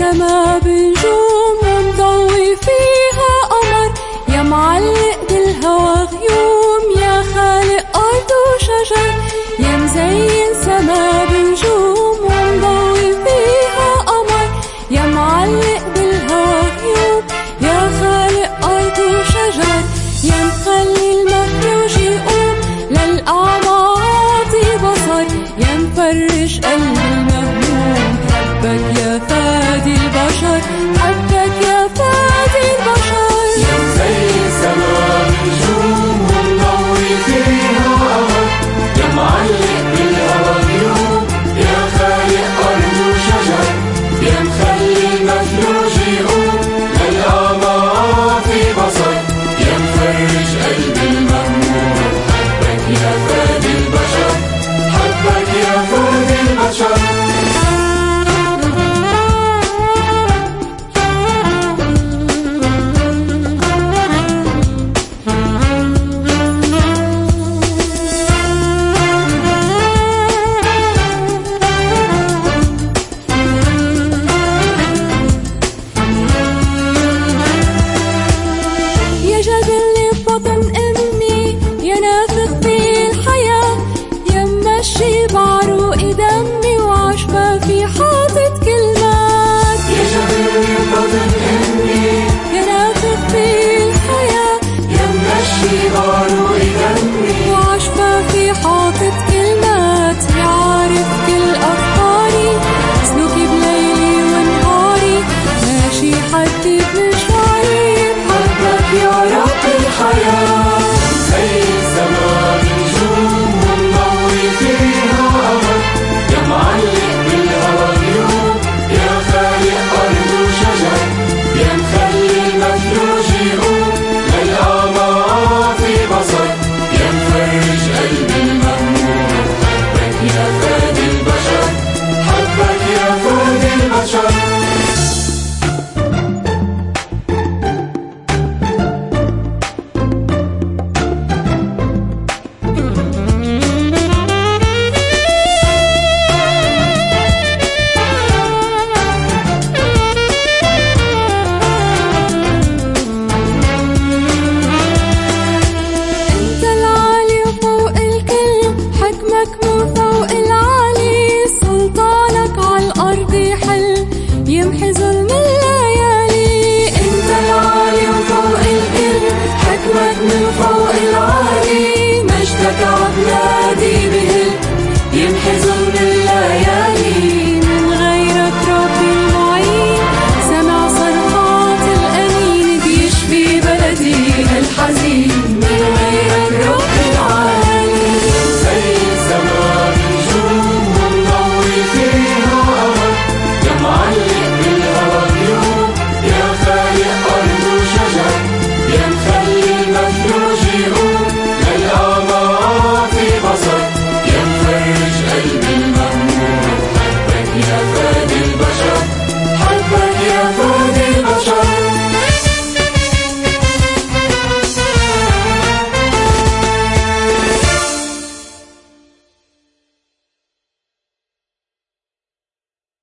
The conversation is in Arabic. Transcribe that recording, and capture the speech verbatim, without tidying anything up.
سما بنجوم ومضوي فيها قمر، يا معلق بالهوى غيوم، يا خالق أرض وشجر، يا مزين سما بنجوم ومضوي فيها قمر، يا معلق بالهوى غيوم، يا خالق أرض وشجر، يا مخلي المفلوج يقوم للأعمى عاطي بصر، يا مفرش قلب المهموم. حبك يا فادي البشر، حبك يا فادي البشر، يا مزين سما بنجوم ومضوي فيها قمر، يا معلق بالهوى غيوم، يا خالق أرض وشجر، يا مخلي المفلوج يقوم للأعمى عاطي بصر، يا مفرش قلب المهموم. حبك يا فادي البشر، حبك يا فادي البشر. بعروقي دمي وعشبة في حاطط كلمات، يا جبل بطن أمي يا نافخ في الحياة، يا ممشي بعروقي دمي وعشبة في حاطط كلمات، يا عارف كل أفكاري سلوكي بليلي ونهاري، ماشي حدي بمشواري بحبك يا رب الحياة. زي السما بنجوم ومضوي فيها قمر، يا معلق بالهوى غيوم، يا خالق أرض وشجر، يا مخلي المفلوج يقوم للأعمى عاطي بصر، يا مفرج قلب المهموم. حبك يا فادي البشر، حبك يا فادي البشر. من فوق العالي، سلطانك عالأرض يحل يمحي ظلم الليالي. انت العالي وفوق الكل، حكمك من فوق العالي، مجدك عبلادي بهل يمحي ظلم